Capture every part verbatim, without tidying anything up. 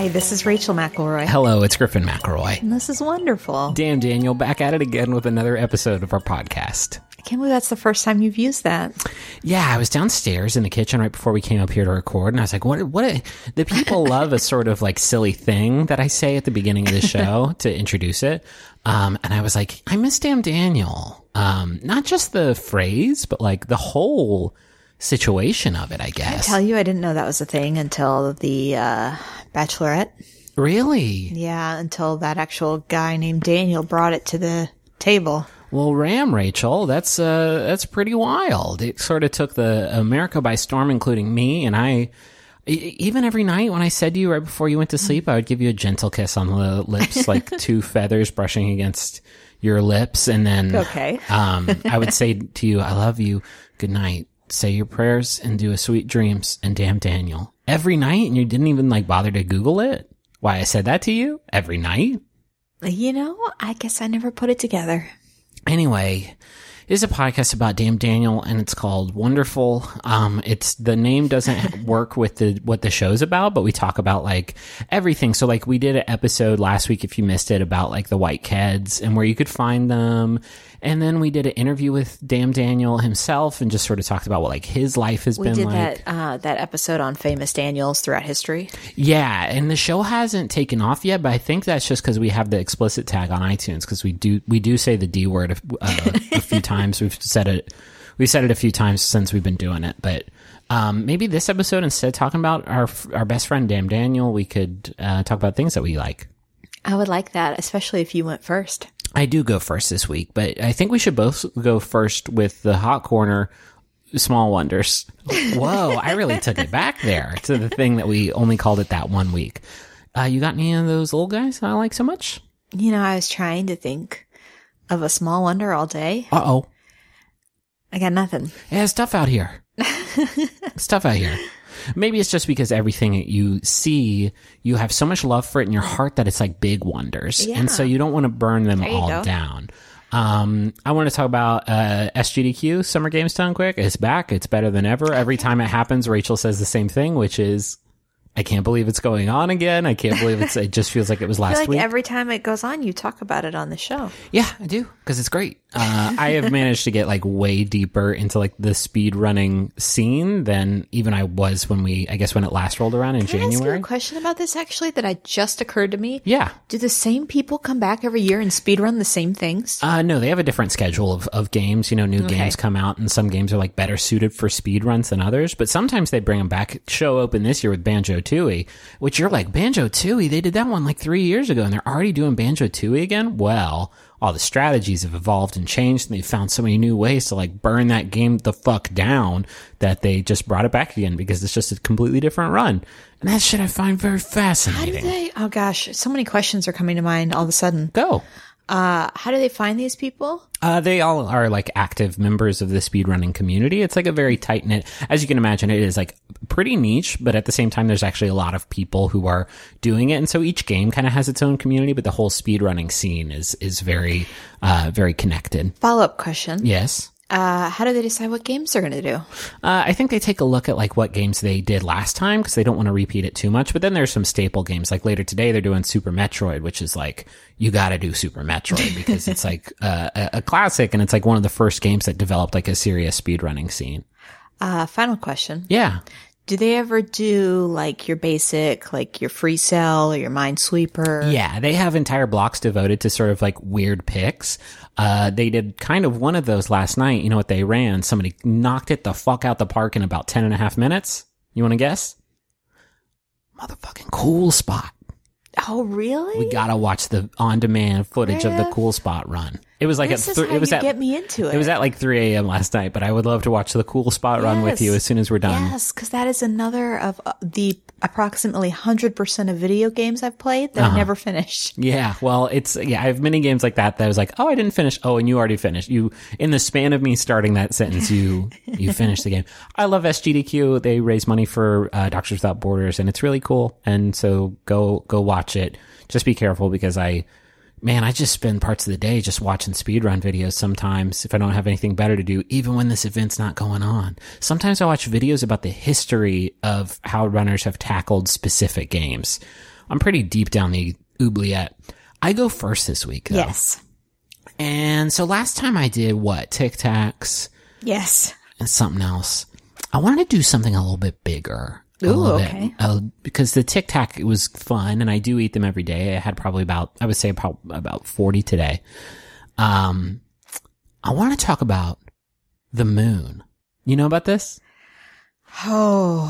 Hi, this is Rachel McElroy. Hello, it's Griffin McElroy. And this is wonderful. Damn, Daniel, back at it again with another episode of our podcast. I can't believe that's the first time you've used that. Yeah, I was downstairs in the kitchen right before we came up here to record, and I was like, what, what, a, the people love a sort of like silly thing that I say at the beginning of the show to introduce it. Um, and I was like, I miss Damn Daniel. Um, not just the phrase, but like the whole situation of it, I guess. I tell you, I didn't know that was a thing until the uh, Bachelorette. Really? Yeah, until that actual guy named Daniel brought it to the table. Well, Ram, Rachel, that's uh, that's pretty wild. It sort of took the America by storm, including me, and I. Even every night when I said to you right before you went to sleep, I would give you a gentle kiss on the lips, like two feathers brushing against your lips, and then okay. um, I would say to you, "I love you. Good night. Say your prayers and do a sweet dreams." And damn Daniel, every night, and you didn't even like bother to Google it. Why I said that to you every night? You know, I guess I never put it together. Anyway, it is a podcast about Damn Daniel, and it's called Wonderful. Um, it's the name doesn't work with the what the show's about, but we talk about like everything. So like we did an episode last week, if you missed it, about like the white kids and where you could find them. And then we did an interview with Damn Daniel himself and just sort of talked about what like his life has we been like. like. We did that uh, that episode on famous Daniels throughout history. Yeah, and the show hasn't taken off yet, but I think that's just because we have the explicit tag on iTunes, because we do we do say the D word uh, a few times. We've said it we've said it a few times since we've been doing it, but um, maybe this episode, instead of talking about our our best friend Damn Daniel, we could uh, talk about things that we like. I would like that, especially if you went first. I do go first this week, but I think we should both go first with the hot corner, Small Wonders. Whoa, I really took it back there to the thing that we only called it that one week. Uh, you got any of those old guys I like so much? You know, I was trying to think of a small wonder all day. Uh-oh. I got nothing. Yeah, it's tough out here. It's tough out here. Maybe it's just because everything that you see, you have so much love for it in your heart that it's like big wonders. Yeah. And so you don't want to burn them There you all go. down. Um, I want to talk about uh, S G D Q, Summer Games Done Quick. It's back. It's better than ever. Every time it happens, Rachel says the same thing, which is, I can't believe it's going on again. I can't believe it's, it just feels like it was I last feel like week. every time it goes on, you talk about it on the show. Yeah, I do, because it's great. Uh, I have managed to get like way deeper into like the speed running scene than even I was when we, I guess when it last rolled around in Can I ask you January. a question about this actually that I just occurred to me? Yeah. Do the same people come back every year and speedrun the same things? Uh, no, they have a different schedule of, of games. You know, new Okay. games come out, and some games are like better suited for speed runs than others. But sometimes they bring them back. Show open this year with Banjo-Tooie, which you're like, Banjo-Tooie? They did that one like three years ago, and they're already doing Banjo-Tooie again? Well, all the strategies have evolved and changed, and they've found so many new ways to like burn that game the fuck down that they just brought it back again because it's just a completely different run. And that shit I find very How do fascinating. they? Oh gosh, so many questions are coming to mind all of a sudden. Go. Uh, how do they find these people? Uh, they all are like active members of the speedrunning community. It's like a very tight knit, as you can imagine, it is like pretty niche, but at the same time, there's actually a lot of people who are doing it. And so each game kind of has its own community, but the whole speedrunning scene is, is very, uh, very connected. Follow up question. Yes. Uh, how do they decide what games they're going to do? Uh, I think they take a look at like what games they did last time because they don't want to repeat it too much. But then there's some staple games. Like later today, they're doing Super Metroid, which is like, you got to do Super Metroid because it's like uh, a, a classic, and it's like one of the first games that developed like a serious speedrunning scene. Uh, final question. Yeah. Do they ever do like your basic, like your free cell or your minesweeper? Yeah, they have entire blocks devoted to sort of like weird picks. Uh, they did kind of one of those last night. You know what they ran? Somebody knocked it the fuck out the park in about ten and a half minutes. You want to guess? Motherfucking Cool Spot. Oh, really? We gotta watch the on-demand footage of the Griff. Cool Spot run. It was like This at is th- how it was you at get me into it. It was at like three a.m. last night, but I would love to watch the Cool Spot run with Yes. you as soon as we're done. Yes, because that is another of uh, the approximately one hundred percent of video games I've played that Uh-huh. I never finished. Yeah, well, it's yeah. I have many games like that that I was like, oh, I didn't finish. Oh, and you already finished. You in the span of me starting that sentence, you you finished the game. I love S G D Q. They raise money for uh, Doctors Without Borders, and it's really cool. And so go go watch it. Just be careful because I, man, I just spend parts of the day just watching speedrun videos sometimes if I don't have anything better to do, even when this event's not going on. Sometimes I watch videos about the history of how runners have tackled specific games. I'm pretty deep down the oubliette. I go first this week, though. Yes. And so last time I did what? Tic Tacs Yes. and something else. I wanted to do something a little bit bigger. A Ooh, little okay. Bit, uh, because the Tic Tac, it was fun, and I do eat them every day. I had probably about, I would say about, about forty today. Um, I want to talk about the moon. You know about this? Oh.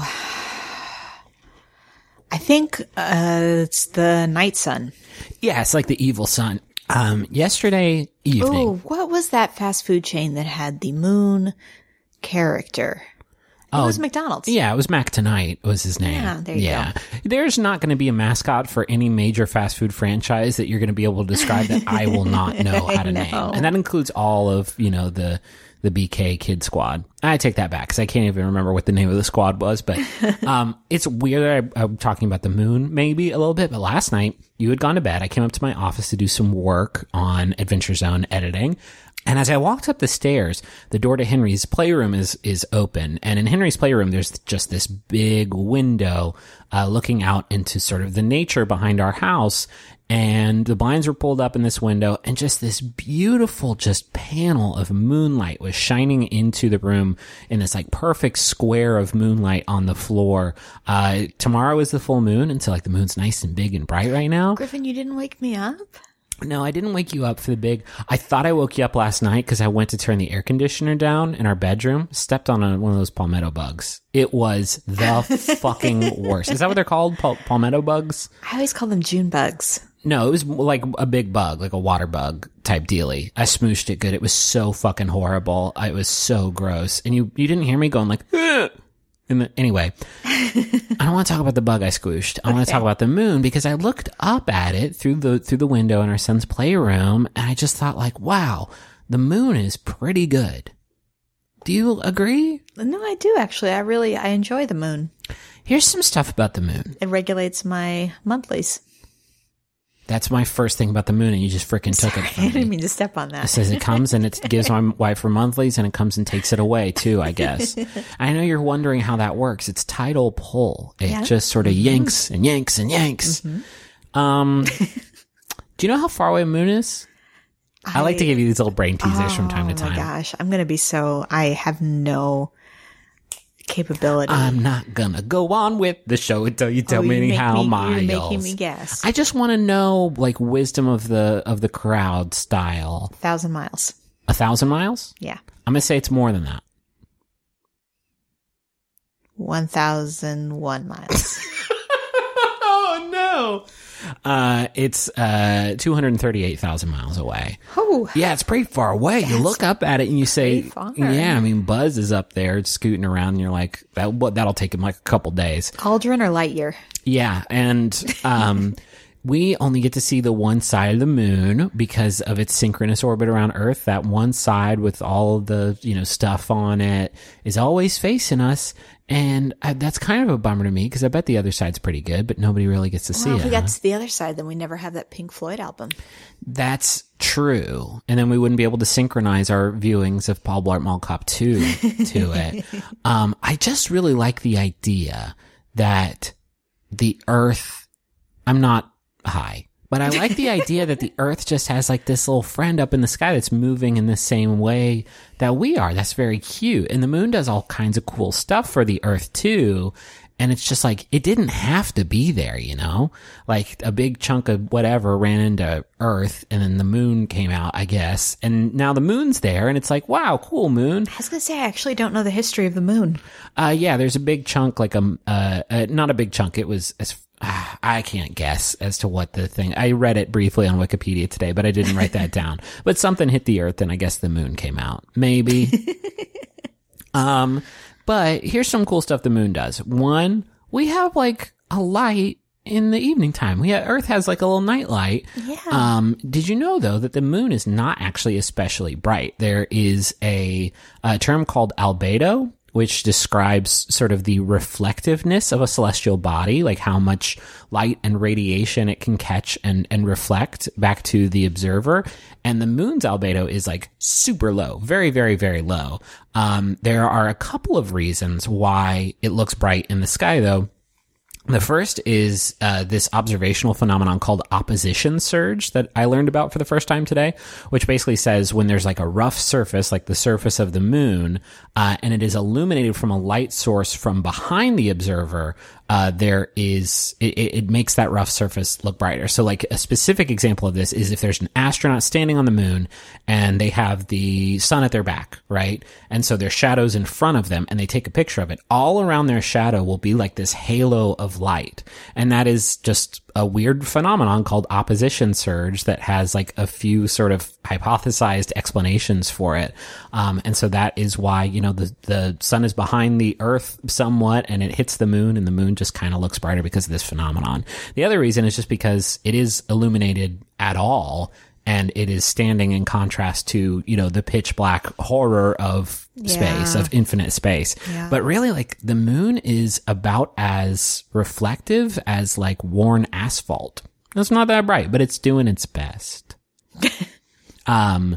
I think uh, it's the night sun. Yeah, it's like the evil sun. Um, yesterday evening. Oh, what was that fast food chain that had the moon character? It Oh, was McDonald's. Yeah, it was Mac Tonight was his name. Yeah, there you yeah. There's not going to be a mascot for any major fast food franchise that you're going to be able to describe that I will not know how to know. name. And that includes all of, you know, the the B K Kid Squad. I take that back because I can't even remember what the name of the squad was. But um, it's weird that I, I'm talking about the moon maybe a little bit. But last night, you had gone to bed. I came up to my office to do some work on Adventure Zone editing. And as I walked up the stairs, the door to Henry's playroom is is open. And in Henry's playroom, there's just this big window uh, looking out into sort of the nature behind our house. And the blinds were pulled up in this window, and just this beautiful just panel of moonlight was shining into the room in this like perfect square of moonlight on the floor. Uh, tomorrow is the full moon, and so like the moon's nice and big and bright right now. Griffin, you didn't wake me up? No, I didn't wake you up for the big. I thought I woke you up last night because I went to turn the air conditioner down in our bedroom, stepped on a, one of those palmetto bugs. It was the fucking worst. Is that what they're called? Pal- palmetto bugs? I always call them June bugs. No, it was like a big bug, like a water bug type dealy. I smooshed it good. It was so fucking horrible. It was so gross. And you, you didn't hear me going like, ugh! And the, anyway, I don't want to talk about the bug I squished. I okay. want to talk about the moon because I looked up at it through the, through the window in our son's playroom, and I just thought like, wow, the moon is pretty good. Do you agree? No, I do actually. I really, I enjoy the moon. Here's some stuff about the moon. It regulates my monthlies. That's my first thing about the moon, and you just freaking took it from me. I didn't mean to step on that. It says it comes and it gives my wife her monthlies, and it comes and takes it away too, I guess. I know you're wondering how that works. It's tidal pull. It yeah. just sort of mm-hmm. yanks and yanks and yanks. Mm-hmm. Um, do you know how far away the moon is? I, I like to give you these little brain teasers oh, from time to time. Oh my gosh, I'm going to be so, I have no capability. I'm not gonna go on with the show until you tell oh, me you how me, miles. You're making me guess. I just want to know, like, wisdom of the of the crowd style. A thousand miles. A thousand miles? Yeah. I'm gonna say it's more than that. One thousand one miles. Oh no! Uh, it's uh two hundred thirty-eight thousand miles away. Oh, yeah, it's pretty far away. You look up at it and you say, "Yeah." I mean, Buzz is up there scooting around, and you're like, "That what? That'll take him like a couple days." Aldrin or Lightyear? Yeah, and um, we only get to see the one side of the moon because of its synchronous orbit around Earth. That one side with all of the you know stuff on it is always facing us. And I, that's kind of a bummer to me because I bet the other side's pretty good, but nobody really gets to well, see it. If we got to the other side, then we never have that Pink Floyd album. That's true. And then we wouldn't be able to synchronize our viewings of Paul Blart Mall Cop two to it. Um, I just really like the idea that the Earth, I'm not high, but I like the idea that the Earth just has like this little friend up in the sky that's moving in the same way that we are. That's very cute. And the moon does all kinds of cool stuff for the Earth too. And it's just like, it didn't have to be there, you know? Like a big chunk of whatever ran into Earth and then the moon came out, I guess. And now the moon's there and it's like, wow, cool moon. I was going to say, I actually don't know the history of the moon. Uh, yeah, there's a big chunk, like a, uh, uh not a big chunk. It was as I can't guess as to what the thing, I read it briefly on Wikipedia today, but I didn't write that down. But something hit the Earth and I guess the moon came out. Maybe. um, but here's some cool stuff the moon does. One, we have like a light in the evening time. We have, Earth has like a little night light. Yeah. Um, did you know though that the moon is not actually especially bright? There is a, a term called albedo, which describes sort of the reflectiveness of a celestial body, like how much light and radiation it can catch and, and reflect back to the observer. And the moon's albedo is like super low, very, very, very low. Um, there are a couple of reasons why it looks bright in the sky though. The first is uh, this observational phenomenon called opposition surge that I learned about for the first time today, which basically says when there's like a rough surface, like the surface of the moon, uh, and it is illuminated from a light source from behind the observer, uh, there is, it, it makes that rough surface look brighter. So like a specific example of this is if there's an astronaut standing on the moon and they have the sun at their back, right? And so there's shadows in front of them and they take a picture of it. All around their shadow will be like this halo of light. And that is just a weird phenomenon called opposition surge that has like a few sort of hypothesized explanations for it. Um, and so that is why, you know, the, the sun is behind the earth somewhat and it hits the moon and the moon just kind of looks brighter because of this phenomenon. The other reason is just because it is illuminated at all and it is standing in contrast to, you know, the pitch black horror of space, Yeah. of infinite space. Yeah. But really, like, the moon is about as reflective as, like, worn asphalt. It's not that bright, but it's doing its best. um,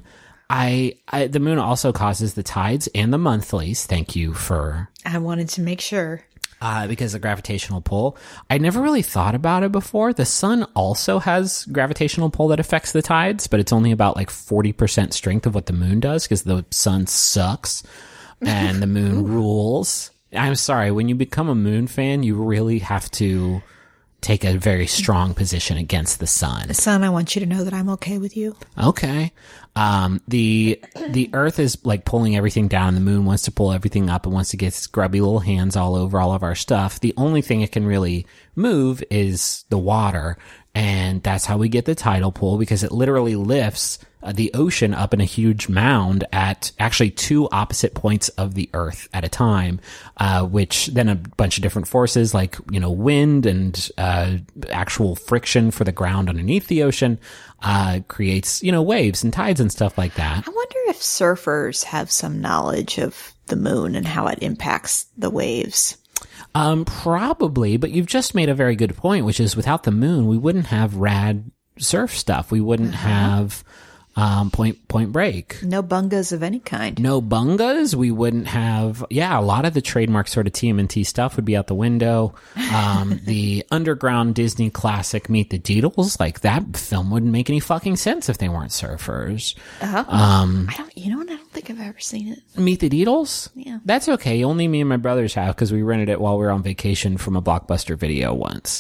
I, I, the moon also causes the tides and the monthlies. Thank you for I wanted to make sure. uh, because of gravitational pull. I never really thought about it before. The sun also has gravitational pull that affects the tides, but it's only about like forty percent strength of what the moon does because the sun sucks and the moon rules. I'm sorry, when you become a moon fan, you really have to take a very strong position against the sun. Son, I want you to know that I'm okay with you. Okay. Um, the, the earth is like pulling everything down. The moon wants to pull everything up and wants to get its grubby little hands all over all of our stuff. The only thing it can really move is the water. And that's how we get the tidal pull because it literally lifts uh, the ocean up in a huge mound at actually two opposite points of the earth at a time, uh, which then a bunch of different forces like, you know, wind and, uh, actual friction for the ground underneath the ocean, uh, creates, you know, waves and tides and stuff like that. I wonder if surfers have some knowledge of the moon and how it impacts the waves. Um, probably, but you've just made a very good point, which is without the moon, we wouldn't have rad surf stuff. We wouldn't uh-huh. have, um, point, point break. No bungas of any kind. No bungas. We wouldn't have, yeah, a lot of the trademark sort of T M N T stuff would be out the window. Um, the underground Disney classic Meet the Deedles, like that film wouldn't make any fucking sense if they weren't surfers. Uh-huh. Um, I don't, you know what? I don't think I've ever seen it. Meet the Deedles? Yeah. That's okay. Only me and my brothers have because we rented it while we were on vacation from a Blockbuster video once.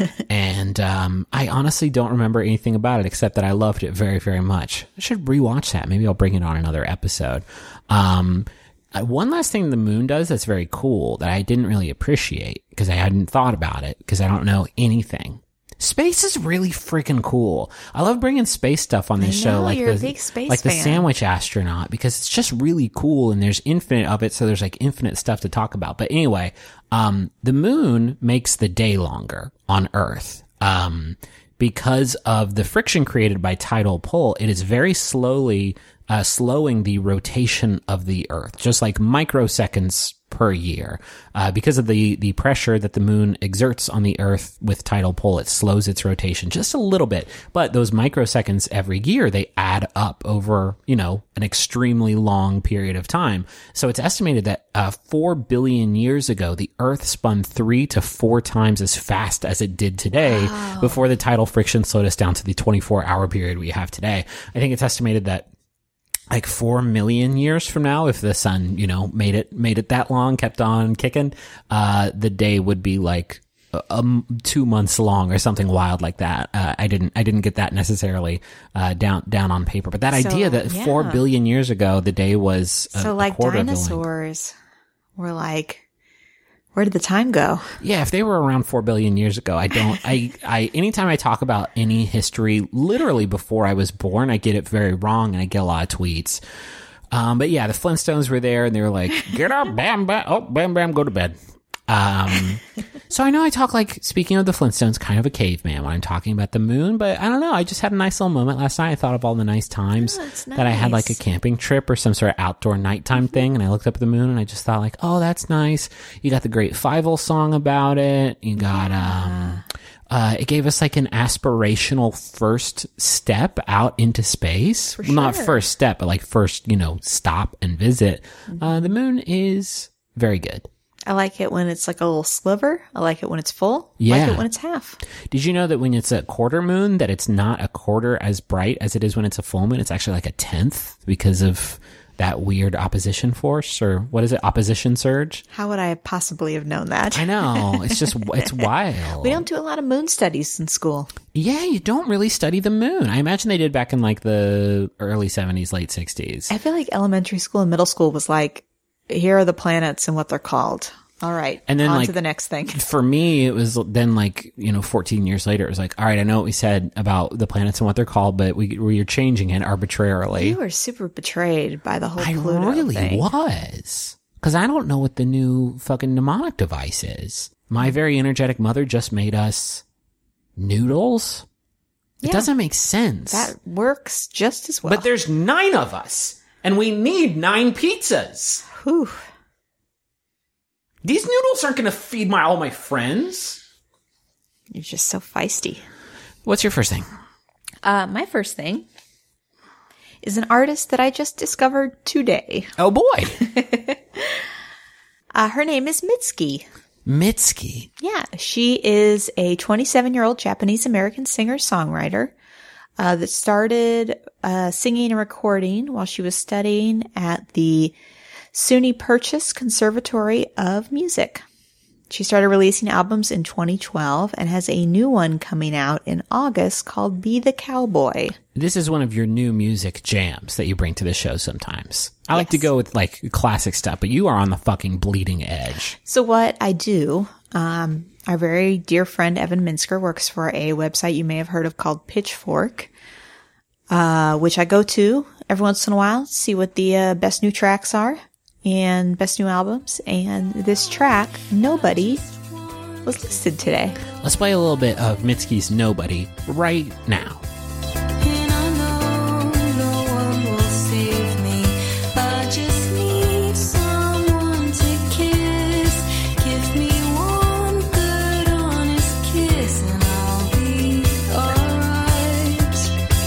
and um, I honestly don't remember anything about it except that I loved it very, very much. I should rewatch that. Maybe I'll bring it on another episode. Um, uh, one last thing the moon does that's very cool that I didn't really appreciate because I hadn't thought about it because I don't know anything. Space is really freaking cool. I love bringing space stuff on this I know, show, like you're the a big space like the fan. Sandwich Astronaut, because it's just really cool and there's infinite of it, so there's like infinite stuff to talk about. But anyway, um, the moon makes the day longer on Earth. Um, because of the friction created by tidal pull, it is very slowly uh, slowing the rotation of the Earth, just like microseconds per year. Uh, because of the, the pressure that the moon exerts on the Earth with tidal pull, it slows its rotation just a little bit. But those microseconds every year, they add up over, you know, an extremely long period of time. So it's estimated that uh, four billion years ago, the Earth spun three to four times as fast as it did today wow. before the tidal friction slowed us down to the twenty-four hour period we have today. I think it's estimated that like four million years from now, if the sun, you know, made it, made it that long, kept on kicking, uh, the day would be like, um, two months long or something wild like that. Uh, I didn't, I didn't get that necessarily, uh, down, down on paper, but that so, idea that yeah. four billion years ago, the day was a, so like a quarter dinosaurs were like, where did the time go? Yeah, if they were around four billion years ago, I don't, I, I, anytime I talk about any history, literally before I was born, I get it very wrong and I get a lot of tweets. Um, but yeah, the Flintstones were there and they were like, get up, bam, bam, oh, bam, bam, go to bed. Um, so I know I talk like, speaking of the Flintstones, kind of a caveman when I'm talking about the moon, but I don't know. I just had a nice little moment last night. I thought of all the nice times oh, nice. that I had like a camping trip or some sort of outdoor nighttime thing. And I looked up at the moon and I just thought like, oh, that's nice. You got the great Fievel song about it. You got, yeah. um, Uh, it gave us like an aspirational first step out into space. For well, not sure. first step, but like first, you know, stop and visit. Mm-hmm. Uh, the moon is very good. I like it when it's like a little sliver. I like it when it's full. I Yeah. like it when it's half. Did you know that when it's a quarter moon, that it's not a quarter as bright as it is when it's a full moon? It's actually like a tenth because of that weird opposition force, or what is it? Opposition surge? How would I possibly have known that? I know. It's just, it's wild. We don't do a lot of moon studies in school. Yeah, you don't really study the moon. I imagine they did back in like the early seventies, late sixties. I feel like elementary school and middle school was like, here are the planets and what they're called. All right. And then, on like, to the next thing. For me, it was then like, you know, fourteen years later, it was like, all right, I know what we said about the planets and what they're called, but we, we are changing it arbitrarily. You were super betrayed by the whole I Pluto really thing. was. Because I don't know what the new fucking mnemonic device is. My very energetic mother just made us noodles. It Yeah. doesn't make sense. That works just as well. But there's nine of us, and we need nine pizzas. Whew. These noodles aren't going to feed my all my friends. You're just so feisty. What's your first thing? Uh, my first thing is an artist that I just discovered today. Oh, boy. Uh, her name is Mitski. Mitski. Yeah, she is a twenty-seven-year-old Japanese-American singer-songwriter uh, that started uh, singing and recording while she was studying at the SUNY Purchase Conservatory of Music. She started releasing albums in twenty twelve and has a new one coming out in August called Be the Cowboy. This is one of your new music jams that you bring to the show sometimes. I like Yes. to go with like classic stuff, but you are on the fucking bleeding edge. So what I do, um, our very dear friend Evan Minsker works for a website you may have heard of called Pitchfork, uh, which I go to every once in a while, see what the uh, best new tracks are and best new albums. And this track, Nobody, was listed today. Let's play a little bit of Mitski's Nobody right now. And I know no one will save me. I just need someone to kiss. Give me one good honest kiss and I'll be alright.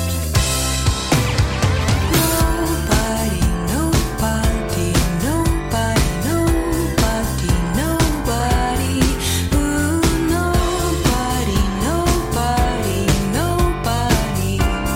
Nobody, nobody, nobody, nobody, nobody. Ooh, nobody, nobody, nobody.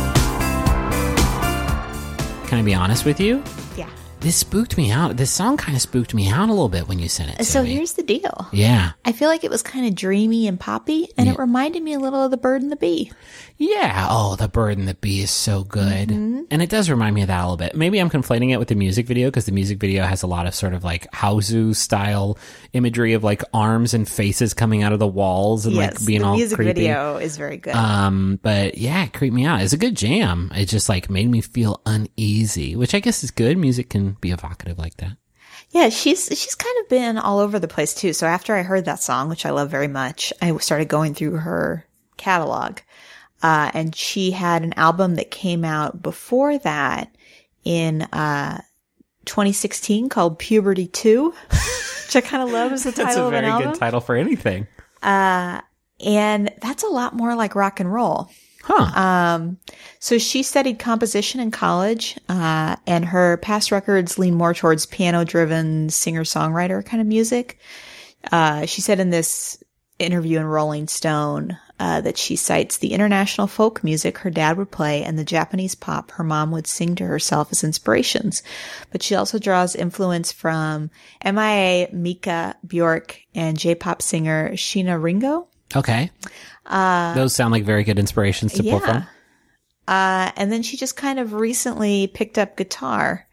Can I be honest with you? Yeah. This spooked me out. This song kind of spooked me out a little bit when you sent it to So me. here's the deal. Yeah. I feel like it was kind of dreamy and poppy, and Yeah. it reminded me a little of The Bird and the Bee. Yeah. Oh, The Bird and the Bee is so good. And it does remind me of that a little bit. Maybe I'm conflating it with the music video because the music video has a lot of sort of like Hausu style imagery of like arms and faces coming out of the walls and Yes, like being the all music creepy. video is very good. Um, but yeah, it creeped me out. It's a good jam. It just like made me feel uneasy, which I guess is good. Music can be evocative like that. Yeah, she's she's kind of been all over the place too. So after I heard that song, which I love very much, I started going through her catalog. Uh, and she had an album that came out before that in uh twenty sixteen called Puberty two, which I kind of love as the title That's a of an very album. good title for anything. Uh, and that's a lot more like rock and roll. Huh. Um, so she studied composition in college, uh, and her past records lean more towards piano-driven singer-songwriter kind of music. Uh, she said in this interview in Rolling Stone, uh, that she cites the international folk music her dad would play and the Japanese pop her mom would sing to herself as inspirations. But she also draws influence from M I A, Mika, Bjork, and J-pop singer Sheena Ringo. Okay. Uh, Those sound like very good inspirations to pull yeah. from. Uh, and then she just kind of recently picked up guitar,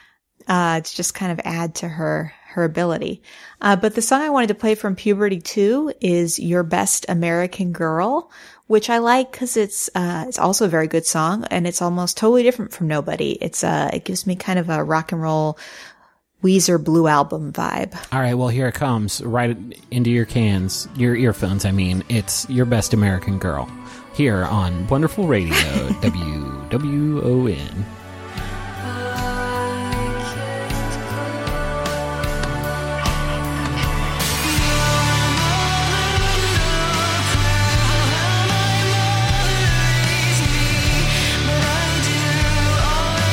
uh, to just kind of add to her, her ability. Uh, but the song I wanted to play from Puberty two is Your Best American Girl, which I like because it's, uh, it's also a very good song and it's almost totally different from Nobody. It's, uh, it gives me kind of a rock and roll Weezer Blue Album vibe. All right, well, here it comes, right into your cans, your earphones, I mean. It's Your Best American Girl, here on Wonderful Radio, W W O N.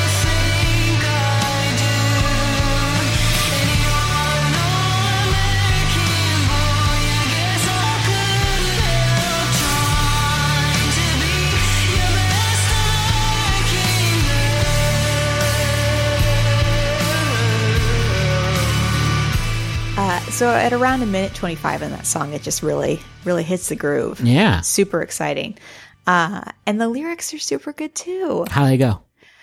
But I do always think I do. And you're no American so at around a minute twenty-five in that song, it just really, really hits the groove. Yeah. Super exciting. Uh, and the lyrics are super good too. How they go?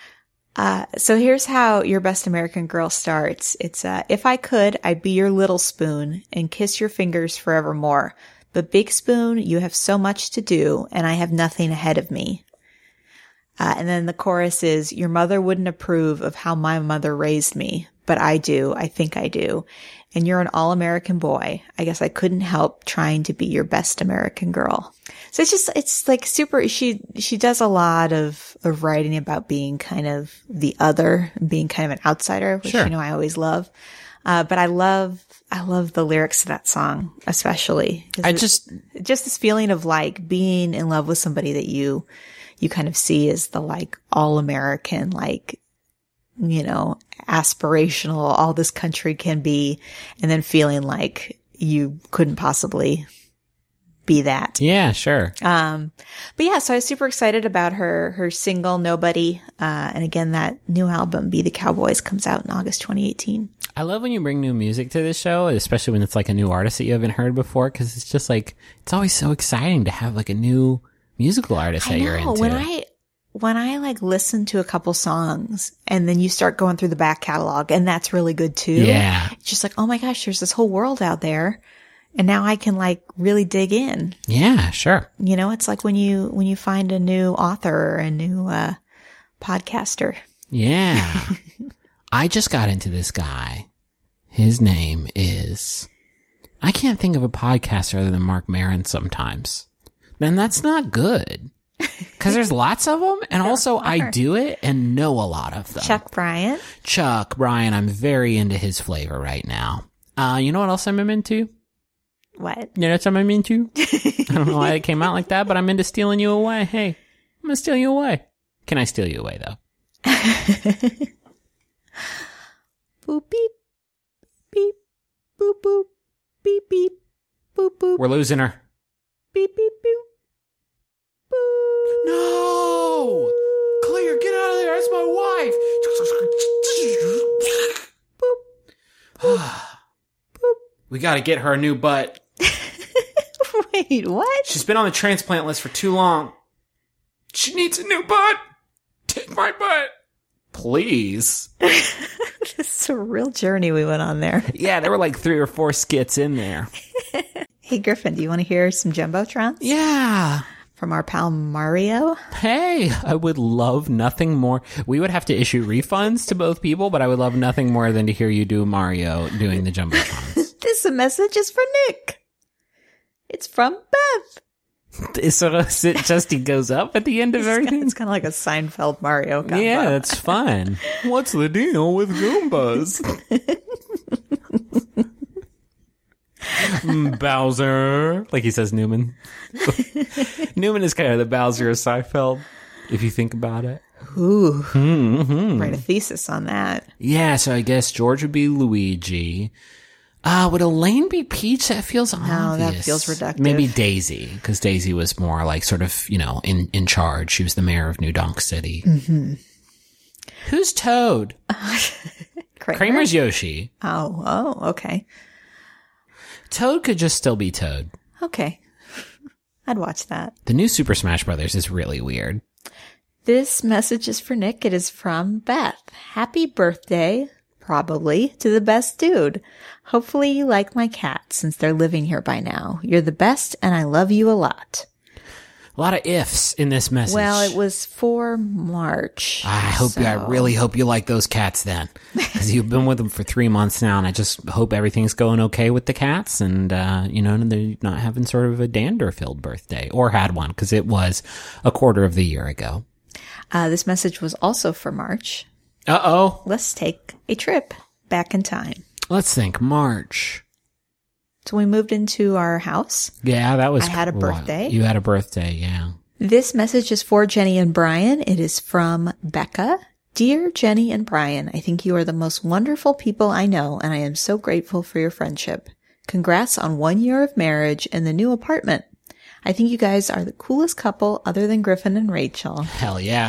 Uh, so here's how Your Best American Girl starts. It's, uh, if I could, I'd be your little spoon and kiss your fingers forevermore. But big spoon, you have so much to do and I have nothing ahead of me. Uh, and then the chorus is, your mother wouldn't approve of how my mother raised me, but I do. I think I do. And you're an all-American boy. I guess I couldn't help trying to be your best American girl. So it's just, it's like super, she, she does a lot of, of writing about being kind of the other, being kind of an outsider, which, Sure. you know, I always love. Uh, but I love, I love the lyrics to that song, especially. I just, Just this feeling of like being in love with somebody that you, you kind of see as the like all-American, like, you know, aspirational, all this country can be, and then feeling like you couldn't possibly be that. yeah, sure. Um, but yeah, so I was super excited about her, her single Nobody. Uh, and again, that new album, Be the Cowboys, comes out in August twenty eighteen. I love when you bring new music to this show, especially when it's like a new artist that you haven't heard before, because it's just like, it's always so exciting to have like a new musical artist that I you're know, into. when I, when I like listen to a couple songs and then you start going through the back catalog and that's really good too. Yeah. It's just like, oh my gosh, there's this whole world out there. And now I can like really dig in. Yeah, sure. You know, it's like when you, when you find a new author or a new, uh, podcaster. Yeah. I just got into this guy. His name is, I can't think of a podcaster other than Mark Maron sometimes. And that's not good. Cause there's lots of them. And also I do it and know a lot of them. Chuck Bryant. Chuck Bryan, I'm very into his flavor right now. Uh, you know what else I'm into? What? You know what I'm into? I don't know why it came out like that, but I'm into stealing you away. Hey, I'm gonna steal you away. Can I steal you away though? Boop, beep, beep, boop, boop, beep, beep, boop, boop, We're losing her. beep, beep, boop, boop. No! Clear, get out of there. That's my wife. We gotta get her a new butt. Wait, what? She's been on the transplant list for too long. She needs a new butt. Take my butt. Please. This is a real journey we went on there. Yeah, there were like three or four skits in there. Hey, Griffin, do you want to hear some Jumbotrons? Yeah. From our pal Mario? Hey, I would love nothing more. We would have to issue refunds to both people, but I would love nothing more than to hear you do Mario doing the Jumbotrons. This message is for Nick. It's from Beth. So it just he goes up at the end of everything? It's kind of like a Seinfeld Mario combo. Yeah, that's fun. What's the deal with Goombas? Mm, Bowser. Like he says Newman. Newman is kind of the Bowser of Seinfeld, if you think about it. Ooh. Mm-hmm. Write a thesis on that. Yeah, so I guess George would be Luigi. Uh, would Elaine be Peach? That feels obvious. that feels reductive. Maybe Daisy, because Daisy was more like sort of, you know, in, in charge. She was the mayor of New Donk City. Mm-hmm. Who's Toad? Kramer? Kramer's Yoshi. Oh, oh, okay. Toad could just still be Toad. Okay. I'd watch that. The new Super Smash Brothers is really weird. This message is for Nick. It is from Beth. Happy birthday, probably, to the best dude. Hopefully you like my cats since they're living here by now. You're the best and I love you a lot. A lot of ifs in this message. Well, it was for March. I hope so- you, I really hope you like those cats then. Because you've been with them for three months now, and I just hope everything's going okay with the cats, and, uh, you know, and they're not having sort of a dander-filled birthday, or had one, because it was a quarter of the year ago. Uh, this message was also for March. Uh-oh. Let's take a trip back in time. Let's think. March. So we moved into our house. Yeah, that was... I had a cool. birthday. You had a birthday, yeah. This message is for Jenny and Brian. It is from Becca. Dear Jenny and Brian, I think you are the most wonderful people I know, and I am so grateful for your friendship. Congrats on one year of marriage and the new apartment. I think you guys are the coolest couple other than Griffin and Rachel. Hell yeah.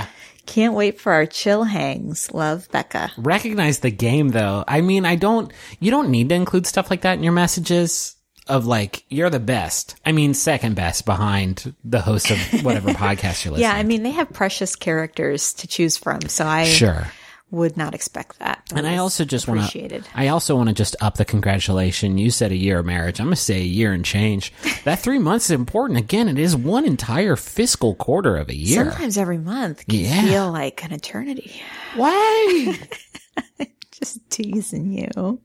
Can't wait for our chill hangs. Love, Becca. Recognize the game, though. I mean, I don't, you don't need to include stuff like that in your messages of like, you're the best. I mean, second best behind the host of whatever podcast you're listening Yeah, I mean, they have precious characters to choose from, so I Sure. would not expect that. That And I was also just want to, appreciated. I also want to just up the congratulation. You said a year of marriage. I'm going to say a year and change. That three months is important. Again, it is one entire fiscal quarter of a year. Sometimes every month can Yeah. feel like an eternity. Why? Just teasing you.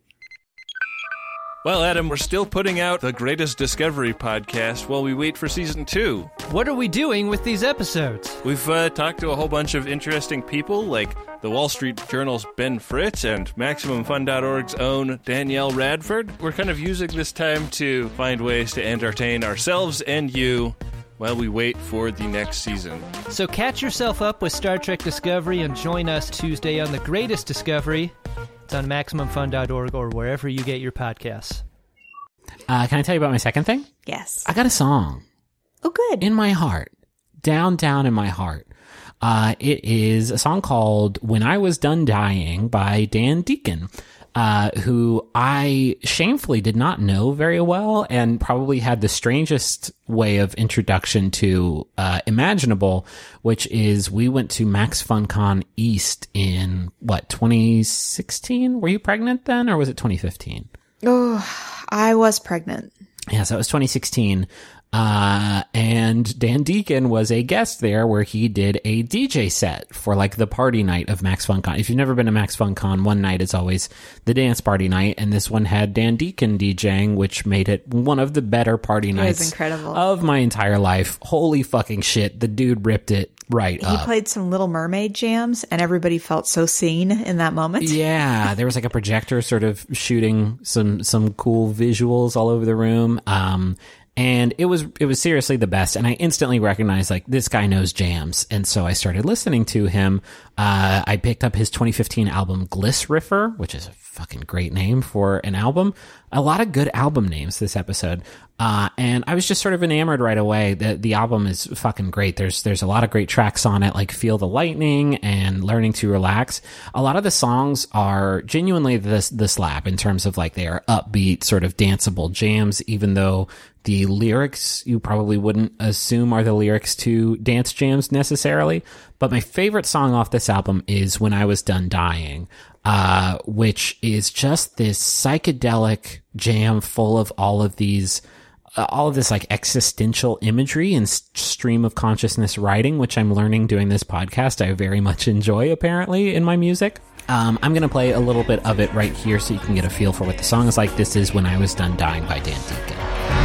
Well, Adam, we're still putting out the Greatest Discovery podcast while we wait for season two. What are we doing with these episodes? We've uh, talked to a whole bunch of interesting people, like the Wall Street Journal's Ben Fritz and Maximum Fun dot org's own Danielle Radford. We're kind of using this time to find ways to entertain ourselves and you while we wait for the next season. So catch yourself up with Star Trek Discovery and join us Tuesday on The Greatest Discovery. It's on Maximum Fun dot org or wherever you get your podcasts. Uh, can I tell you about my second thing? Yes. I got a song Oh, good. in my heart, down, down in my heart. Uh, it is a song called When I Was Done Dying by Dan Deacon, uh, who I shamefully did not know very well and probably had the strangest way of introduction to uh, imaginable, which is we went to Max FunCon East in, what, twenty sixteen? Were you pregnant then, or was it twenty fifteen? Oh, I was pregnant. Yeah, so it was twenty sixteen. Uh, and Dan Deacon was a guest there where he did a D J set for like the party night of Max FunCon. If you've never been to Max FunCon, one night is always the dance party night. And this one had Dan Deacon DJing, which made it one of the better party was nights incredible. of my entire life. Holy fucking shit. The dude ripped it right He up. played some Little Mermaid jams, and everybody felt so seen in that moment. Yeah, there was like a projector sort of shooting some some cool visuals all over the room. Um, and it was it was seriously the best. And I instantly recognized like this guy knows jams, and so I started listening to him. Uh, I picked up his twenty fifteen album Gliss Riffer, which is a fucking great name for an album. A lot of good album names this episode. Uh, and I was just sort of enamored right away. The, the album is fucking great. There's, there's a lot of great tracks on it, like Feel the Lightning and Learning to Relax. A lot of the songs are genuinely the, the slap in terms of like they are upbeat, sort of danceable jams, even though the lyrics you probably wouldn't assume are the lyrics to dance jams necessarily. But my favorite song off this album is When I Was Done Dying, uh, which is just this psychedelic jam full of all of these Uh, all of this like existential imagery and s- stream of consciousness writing, which I'm learning doing this podcast I very much enjoy apparently in my music. Um, I'm going to play a little bit of it right here so you can get a feel for what the song is like. This is When I Was Done Dying by Dan Deacon.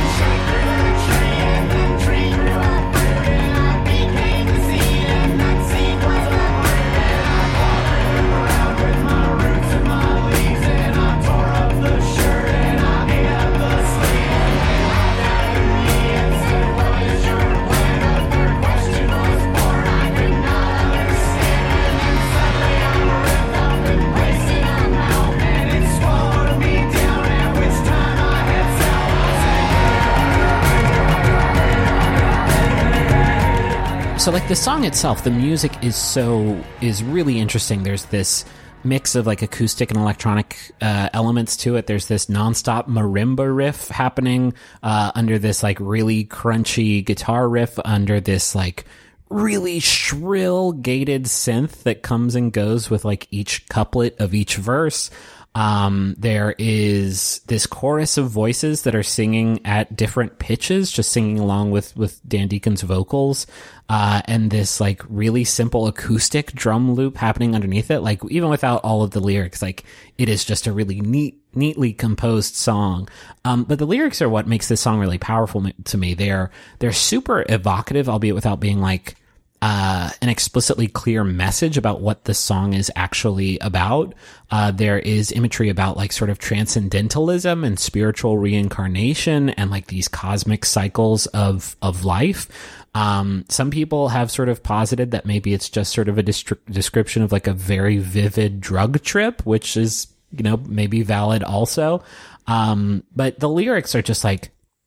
So like the song itself, the music is so, is really interesting. There's this mix of like acoustic and electronic uh, elements to it. There's this nonstop marimba riff happening uh, under this like really crunchy guitar riff, under this like really shrill gated synth that comes and goes with like each couplet of each verse. Um, there is this chorus of voices that are singing at different pitches, just singing along with, with Dan Deacon's vocals. Uh, and this like really simple acoustic drum loop happening underneath it. Like even without all of the lyrics, like it is just a really neat, neatly composed song. Um, but the lyrics are what makes this song really powerful to me. They're, they're super evocative, albeit without being like, uh, an explicitly clear message about what the song is actually about. Uh, there is imagery about like sort of transcendentalism and spiritual reincarnation and like these cosmic cycles of, of life. Um, some people have sort of posited that maybe it's just sort of a distri- description of like a very vivid drug trip, which is, you know, maybe valid also. Um, but the lyrics are just like,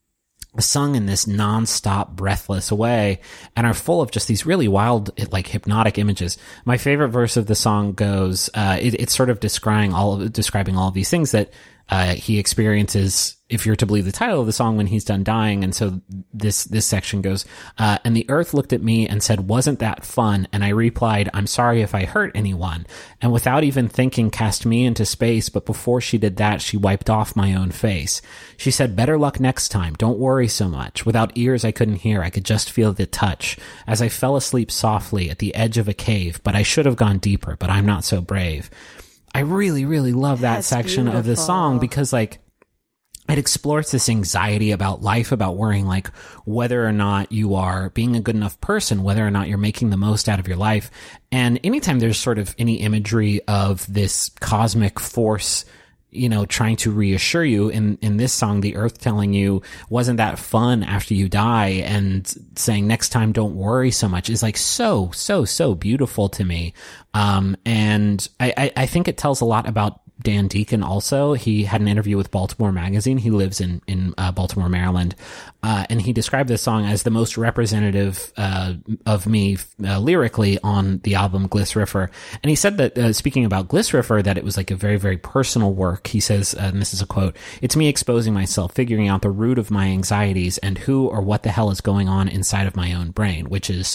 sung in this nonstop, breathless way, and are full of just these really wild, like hypnotic images. My favorite verse of the song goes, uh, it, it's sort of describing all of describing all of these things that uh, he experiences, if you're to believe the title of the song, when he's done dying. And so this this section goes, uh, and the earth looked at me and said, "Wasn't that fun?" And I replied, "I'm sorry if I hurt anyone." And without even thinking, cast me into space. But before she did that, she wiped off my own face. She said, "Better luck next time. Don't worry so much." Without ears, I couldn't hear. I could just feel the touch as I fell asleep softly at the edge of a cave. But I should have gone deeper, but I'm not so brave. I really, really love that That's section of the beautiful. song because, like, it explores this anxiety about life, about worrying, like, whether or not you are being a good enough person, whether or not you're making the most out of your life. And anytime there's sort of any imagery of this cosmic force, you know, trying to reassure you, in, in this song, the earth telling you, wasn't that fun after you die, and saying next time don't worry so much, is like so, so, so beautiful to me. Um, and I, I, I think it tells a lot about Dan Deacon also. He had an interview with Baltimore Magazine. He lives in, in uh, Baltimore, Maryland. Uh, and he described this song as the most representative, uh, of me, uh, lyrically on the album Gliss Riffer. And he said that, uh, speaking about Gliss Riffer, that it was like a very, very personal work. He says, uh, and this is a quote, "It's me exposing myself, figuring out the root of my anxieties and who or what the hell is going on inside of my own brain," which is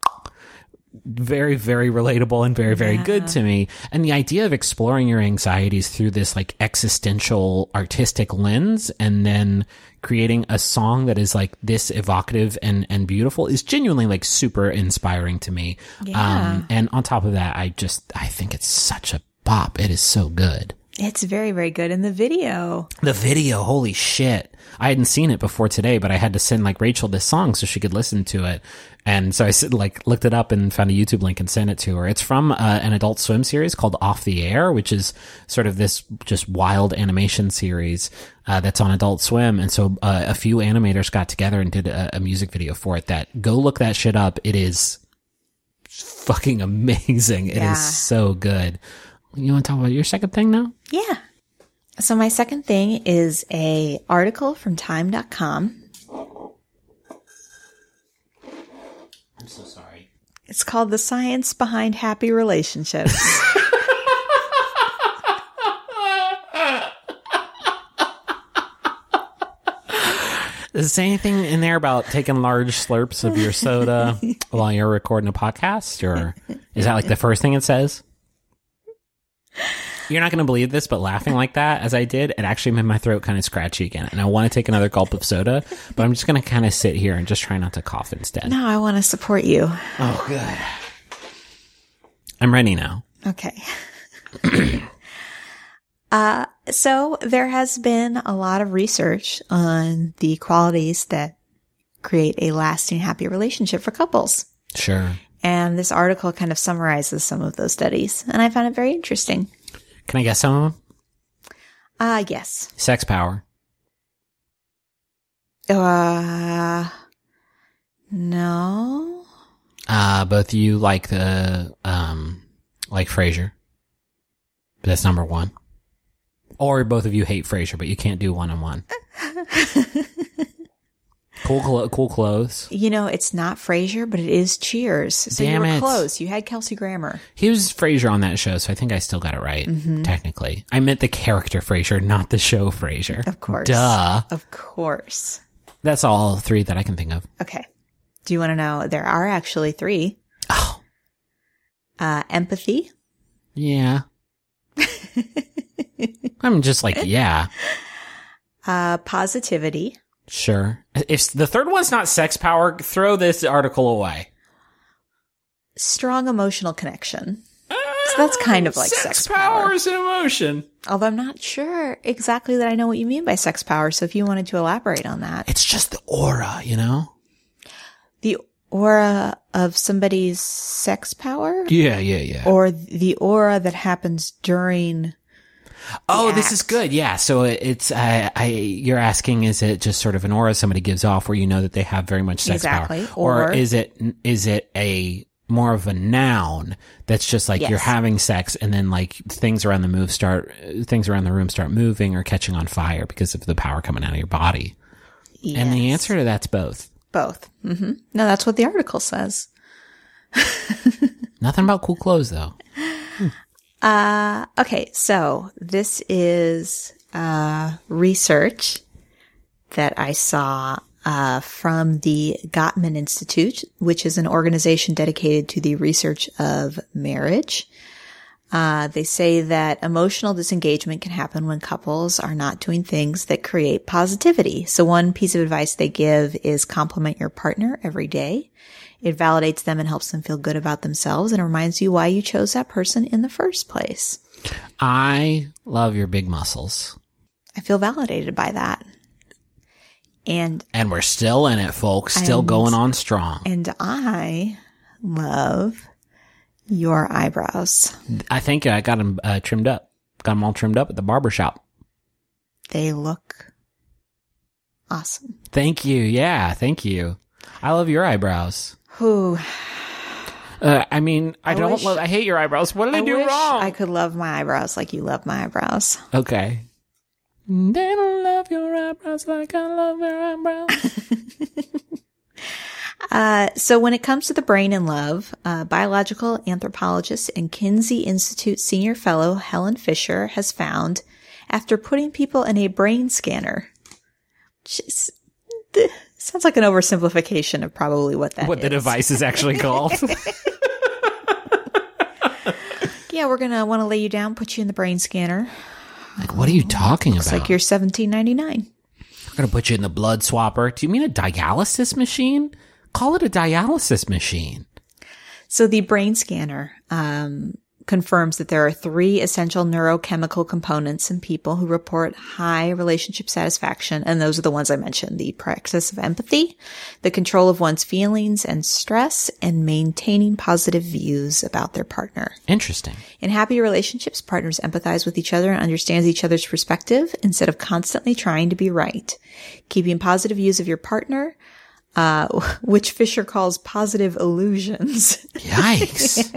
very, very relatable and very, very Yeah. good to me. And the idea of exploring your anxieties through this like existential artistic lens and then creating a song that is like this evocative and, and beautiful is genuinely like super inspiring to me. Yeah. Um, and on top of that, I just, I think it's such a bop. It is so good. It's very, very good in the video. The video, holy shit. I hadn't seen it before today, but I had to send like Rachel this song so she could listen to it. And so I said, like, looked it up and found a YouTube link and sent it to her. It's from uh, an Adult Swim series called Off the Air, which is sort of this just wild animation series uh, that's on Adult Swim. And so uh, a few animators got together and did a, a music video for it. That go look that shit up. It is fucking amazing. It Yeah. is so good. You want to talk about your second thing now? Yeah. So my second thing is a article from time dot com. I'm so sorry. It's called "The Science Behind Happy Relationships." Does it say anything in there about taking large slurps of your soda while you're recording a podcast? Or is that like the first thing it says? You're not going to believe this, but laughing like that, as I did, it actually made my throat kind of scratchy again. And I want to take another gulp of soda, but I'm just going to kind of sit here and just try not to cough instead. No, I want to support you. Oh, good. I'm ready now. Okay. uh, so there has been a lot of research on the qualities that create a lasting, happy relationship for couples. Sure. And this article kind of summarizes some of those studies, and I found it very interesting. Can I guess some of them? Uh, yes. Sex power. Uh, no. Uh, both of you like the, um, like Frasier. That's number one. Or both of you hate Frasier, but you can't do one on one. Cool, clo- cool clothes. You know, it's not Frasier, but it is Cheers. So Damn you were it. close. You had Kelsey Grammer. He was Frasier on that show, so I think I still got it right, technically. I meant the character Frasier, not the show Frasier. Of course. Duh. Of course. That's all three that I can think of. Okay. Do you want to know? There are actually three. Oh, Uh, empathy, yeah. I'm just like, yeah, uh, positivity, sure. If the third one's not sex power, throw this article away. strong emotional connection. So that's kind of like sex, power. is an emotion. Although I'm not sure exactly that I know what you mean by sex power. So if you wanted to elaborate on that. It's just the aura, you know? The aura of somebody's sex power? Yeah, yeah, yeah. Or the aura that happens during. Oh, the this is act. good. Yeah. So it's, uh, I, you're asking, is it just sort of an aura somebody gives off where you know that they have very much sex Exactly. power? Or, Or- is it, is it a more of a noun that's just like Yes. you're having sex and then like things around the move start, things around the room start moving or catching on fire because of the power coming out of your body? And the Yes. answer to that's both. Both. hmm No, that's what the article says. Nothing about cool clothes, though. Uh, okay, so this is uh, research that I saw uh, from the Gottman Institute, which is an organization dedicated to the research of marriage. Uh, they say that emotional disengagement can happen when couples are not doing things that create positivity. So one piece of advice they give is compliment your partner every day. It validates them and helps them feel good about themselves and reminds you why you chose that person in the first place. I love your big muscles. I feel validated by that. And, And we're still in it, folks. Still And- going on strong. and I love your eyebrows. I think I got them uh, trimmed up. Got them all trimmed up at the barber shop. They look awesome. Thank you. Yeah, thank you. I love your eyebrows. Whew. Uh, I mean, I, I don't wish- love, I hate your eyebrows. What did I, I do wish wrong? I could love my eyebrows like you love my eyebrows. Okay. They don't love your eyebrows like I love your eyebrows. Uh, so when it comes to the brain and love, uh, biological anthropologist and Kinsey Institute senior fellow Helen Fisher has found, after putting people in a brain scanner, which is, th- sounds like an oversimplification of probably what that what is. the device is actually called. Yeah, we're gonna want to lay you down, put you in the brain scanner. Like, what are you talking It's about? like you're seventeen ninety-nine. We're going to put you in the blood swapper. Do you mean a dialysis machine? Call it a dialysis machine. So the brain scanner um, confirms that there are three essential neurochemical components in people who report high relationship satisfaction, and those are the ones I mentioned: the practice of empathy, the control of one's feelings and stress, and maintaining positive views about their partner. Interesting. In happy relationships, partners empathize with each other and understand each other's perspective instead of constantly trying to be right. Keeping positive views of your partner, uh, which Fisher calls positive illusions, Yikes.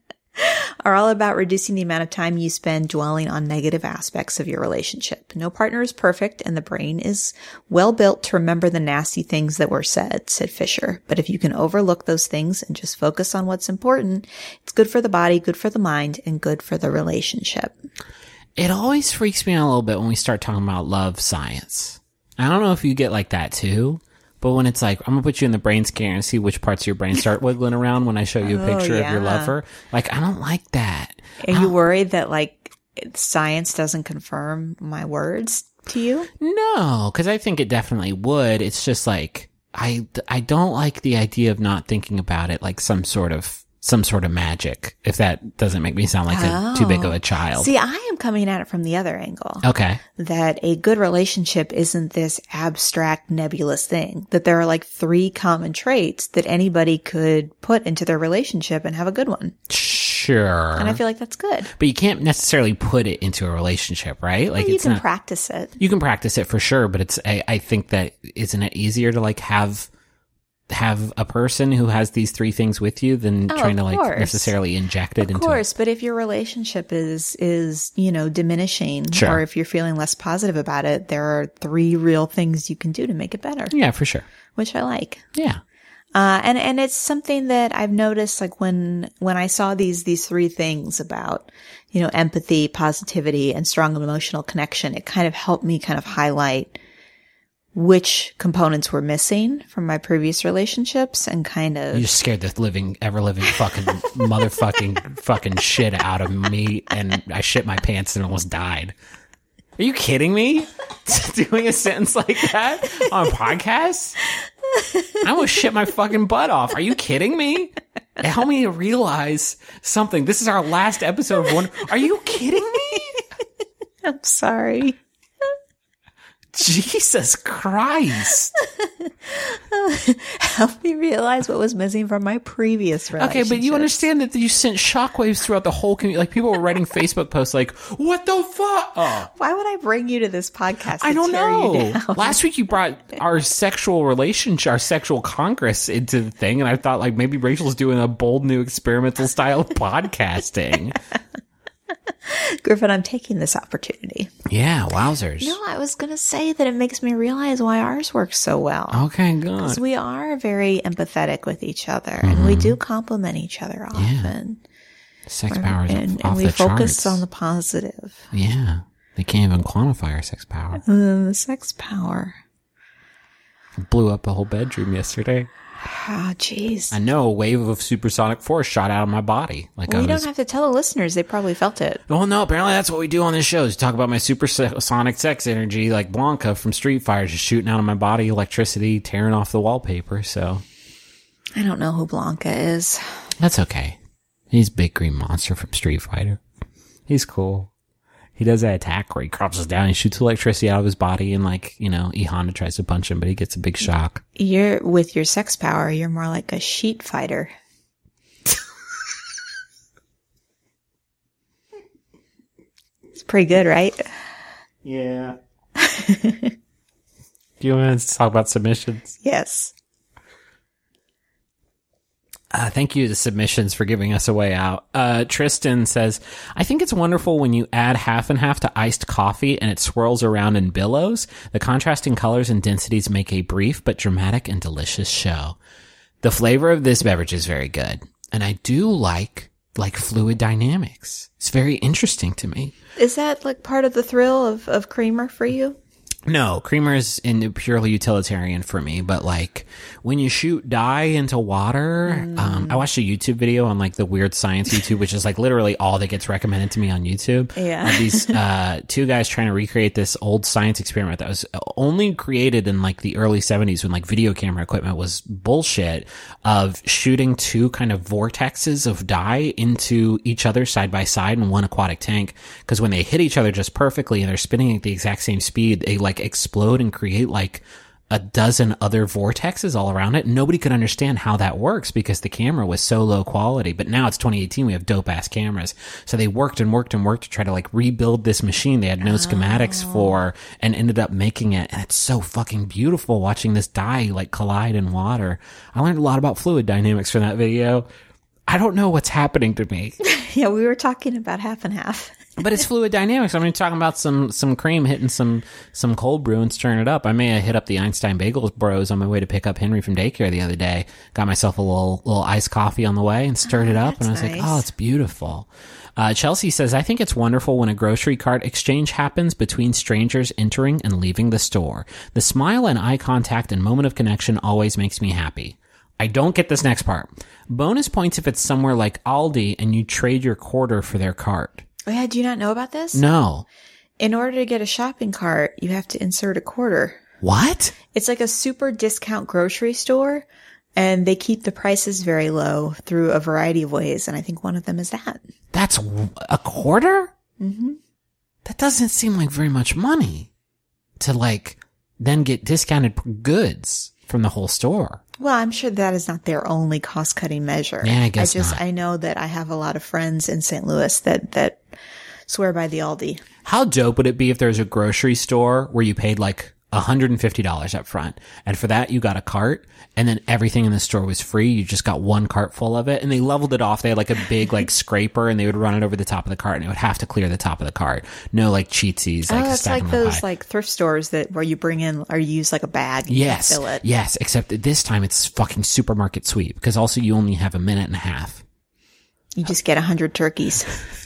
are all about reducing the amount of time you spend dwelling on negative aspects of your relationship. No partner is perfect, and the brain is well built to remember the nasty things that were said, said Fisher. But if you can overlook those things and just focus on what's important, it's good for the body, good for the mind, and good for the relationship. It always freaks me out a little bit when we start talking about love science. I don't know if you get like that too, but when it's like, I'm going to put you in the brain scanner and see which parts of your brain start wiggling around when I show you a Oh, picture of your yeah. lover. Like, I don't like that. Are you worried that like science doesn't confirm my words to you? No, because I think it definitely would. It's just like, I, I don't like the idea of not thinking about it like some sort of, some sort of magic, if that doesn't make me sound like a, too big of a child. See, I am coming at it from the other angle. Okay. That a good relationship isn't this abstract, nebulous thing. That there are like three common traits that anybody could put into their relationship and have a good one. Sure. And I feel like that's good. But you can't necessarily put it into a relationship, right? Like Well, you it's can not, practice it. you can practice it for sure, but it's, I, I think that isn't it easier to like have, have a person who has these three things with you than Oh, trying to of like course. necessarily inject it Of into course, but if your relationship is, is, you know, diminishing, Sure. or if you're feeling less positive about it, there are three real things you can do to make it better, Yeah, for sure. which I like. Yeah. Uh, and, and it's something that I've noticed, like when, when I saw these, these three things about, you know, empathy, positivity, and strong emotional connection, it kind of helped me kind of highlight which components were missing from my previous relationships and kind of, You just scared the living, ever living fucking motherfucking fucking shit out of me, and I shit my pants and almost died. Are you kidding me? Doing a sentence like that on a podcast? I almost shit my fucking butt off. Are you kidding me? Help me realize something. This is our last episode of one. Are you kidding me? I'm sorry. Jesus Christ. Help me realize what was missing from my previous relationship. Okay, but you understand that you sent shockwaves throughout the whole community. Like, people were writing Facebook posts like, what the fuck? Oh. Why would I bring you to this podcast? To I don't tear you know. down? Last week you brought our sexual relationship, our sexual congress into the thing, and I thought like maybe Rachel's doing a bold new experimental style of podcasting. Griffin, I'm taking this opportunity. Yeah, wowzers. No, I was going to say that it makes me realize why ours works so well. Okay, Because good. we are very empathetic with each other, and we do compliment each other often. Sex power is and, off and we the focus charts. on the positive. Yeah. They can't even quantify our sex power. And then the sex power. Blew up the whole bedroom yesterday. Oh, jeez. I know a wave of supersonic force shot out of my body. Like We I don't was. have to tell the listeners. They probably felt it. Well, no, apparently that's what we do on this show is talk about my supersonic sex energy like Blanca from Street Fighter, just shooting out of my body, electricity, tearing off the wallpaper. So I don't know who Blanca is. that's okay. He's Big Green Monster from Street Fighter. He's cool. He does that attack where he crouches down, he shoots electricity out of his body, and like, you know, E Honda tries to punch him, but he gets a big shock. You're with your sex power. You're more like a sheet fighter. It's pretty good, right? Yeah. Do you want to talk about submissions? Yes. Uh, thank you to submissions for giving us a way out. Uh, Tristan says, I think it's wonderful when you add half and half to iced coffee and it swirls around in billows. The contrasting colors and densities make a brief but dramatic and delicious show. The flavor of this beverage is very good. And I do like, like fluid dynamics. It's very interesting to me. Is that like part of the thrill of, of creamer for you? No, creamer is in purely utilitarian for me, but like when you shoot dye into water, Mm. um, I watched a YouTube video on like the Weird Science YouTube, which is like literally all that gets recommended to me on YouTube. Yeah. Of these uh, two guys trying to recreate this old science experiment that was only created in like the early seventies when like video camera equipment was bullshit, of shooting two kind of vortexes of dye into each other side by side in one aquatic tank. Because when they hit each other just perfectly and they're spinning at the exact same speed, they like explode and create like a dozen other vortexes all around it. Nobody could understand how that works because the camera was so low quality. But now it's twenty eighteen. We have dope ass cameras. So they worked and worked and worked to try to like rebuild this machine they had no schematics for and ended up making it. And it's so fucking beautiful watching this dye like collide in water. I learned a lot about fluid dynamics from that video. I don't know what's happening to me. Yeah, we were talking about half and half. But it's fluid dynamics. I mean, talking about some some cream hitting some some cold brew and stirring it up. I may have hit up the Einstein Bagel Bros on my way to pick up Henry from daycare the other day. Got myself a little little iced coffee on the way and stirred it up. And I was that's like, nice. oh, it's beautiful. Uh, Chelsea says, I think it's wonderful when a grocery cart exchange happens between strangers entering and leaving the store. The smile and eye contact and moment of connection always makes me happy. I don't get this next part. Bonus points if it's somewhere like Aldi and you trade your quarter for their cart. Oh, yeah, do you not know about this? No. In order to get a shopping cart, you have to insert a quarter. What? It's like a super discount grocery store, and they keep the prices very low through a variety of ways, and I think one of them is that. That's a quarter? Mm-hmm. That doesn't seem like very much money to like then get discounted goods from the whole store. Well, I'm sure that is not their only cost-cutting measure. Yeah, I guess I just, not. I know that I have a lot of friends in Saint Louis that, that swear by the Aldi. How dope would it be if there's a grocery store where you paid like one hundred fifty dollars up front, and for that you got a cart, and then everything in the store was free. You just got one cart full of it, and they leveled it off. They had like a big like scraper, and they would run it over the top of the cart, and it would have to clear the top of the cart. No like cheatsies. Oh, Like it's stacking like them those high. like thrift stores that where you bring in or you use like a bag and Yes, you fill it. yes. Except that this time it's fucking supermarket sweep because also you only have a minute and a half. You just get a hundred turkeys.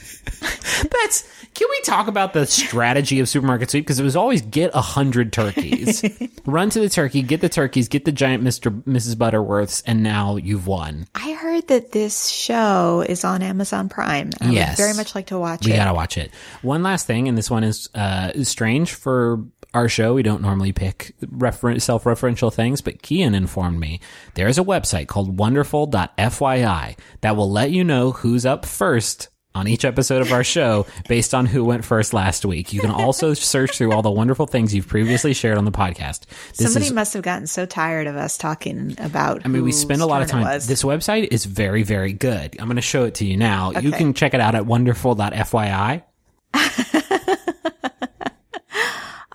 That's. Can we talk about the strategy of supermarket sweep? Because it was always get a hundred turkeys, run to the turkey, get the turkeys, get the giant Mister Missus Butterworths, and now you've won. I heard that this show is on Amazon Prime. I Yes. would very much like to watch We it. gotta watch it. One last thing, and this one is uh is strange for our show. We don't normally pick refer- self-referential things, but Kian informed me there is a website called wonderful dot F Y I that will let you know who's up first on each episode of our show based on who went first last week. You can also search through all the wonderful things you've previously shared on the podcast. This Somebody is, must have gotten so tired of us talking about. I mean, we whose spend a lot of turn it time. was. This website is very, very good. I'm going to show it to you now. You Okay. can check it out at wonderful dot F Y I.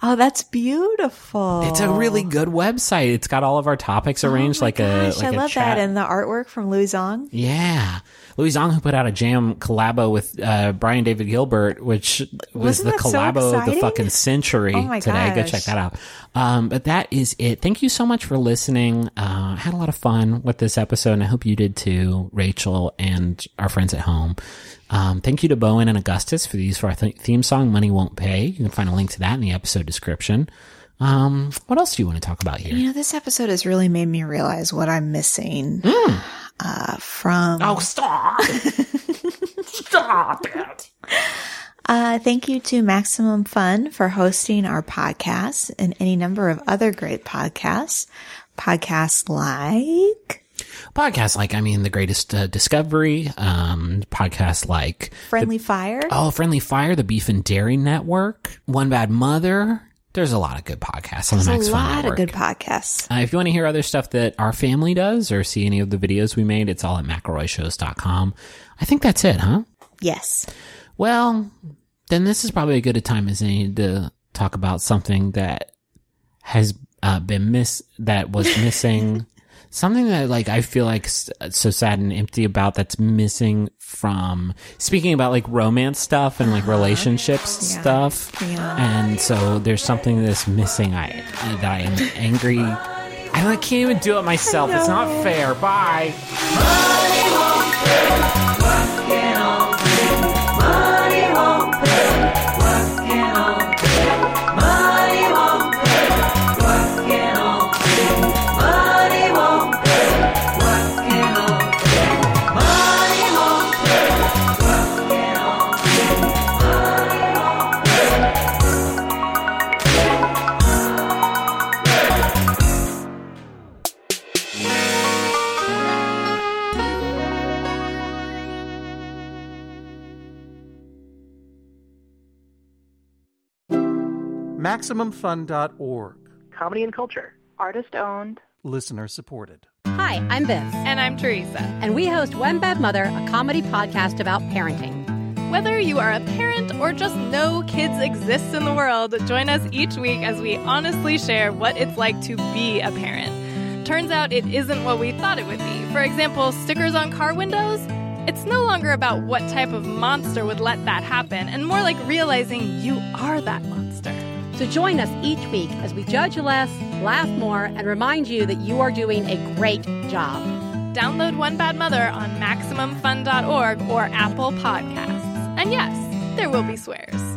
Oh, that's beautiful. It's a really good website. It's got all of our topics arranged oh my like gosh, a like I a love chat. that. And the artwork from Louis Zong. Yeah. Louis Zong, who put out a jam collabo with uh, Brian David Gilbert, which was Wasn't the that so collabo of the exciting? fucking century Oh my today. Go gosh. check that out. Um, but that is it. Thank you so much for listening. Uh, had a lot of fun with this episode, and I hope you did too, Rachel and our friends at home. Um, thank you to Bowen and Augustus for the use for our th- theme song, Money Won't Pay. You can find a link to that in the episode description. Um, what else do you want to talk about here? You know, this episode has really made me realize what I'm missing Mm. uh, from. Oh, stop. Stop it. Uh, thank you to Maximum Fun for hosting our podcast and any number of other great podcasts. Podcasts like Podcasts like, I mean, The Greatest uh, Discovery, um, podcasts like Friendly Fire. Oh, Friendly Fire, the Beef and Dairy Network, One Bad Mother. There's a lot of good podcasts on the Max There's a Fun lot Network. of good podcasts. Uh, if you want to hear other stuff that our family does or see any of the videos we made, it's all at mcelroy shows dot com. I think that's it, huh? Yes. Well, then this is probably as good a time as any to talk about something that has uh, been miss that was missing. Something that, like, I feel like s- so sad and empty about that's missing from speaking about like romance stuff and like relationships Yeah. stuff. Yeah. And so there's something that's missing. I that I am angry. I can't even do it myself. It's not fair. Bye. Maximum Fun dot org. Comedy and culture. Artist owned. Listener supported. Hi, I'm Viv. And I'm Teresa. And we host One Bad Mother, a comedy podcast about parenting. Whether you are a parent or just know kids exist in the world, join us each week as we honestly share what it's like to be a parent. Turns out it isn't what we thought it would be. For example, stickers on car windows? It's no longer about what type of monster would let that happen, and more like realizing you are that monster. So join us each week as we judge less, laugh more, and remind you that you are doing a great job. Download One Bad Mother on Maximum Fun dot org or Apple Podcasts. And yes, there will be swears.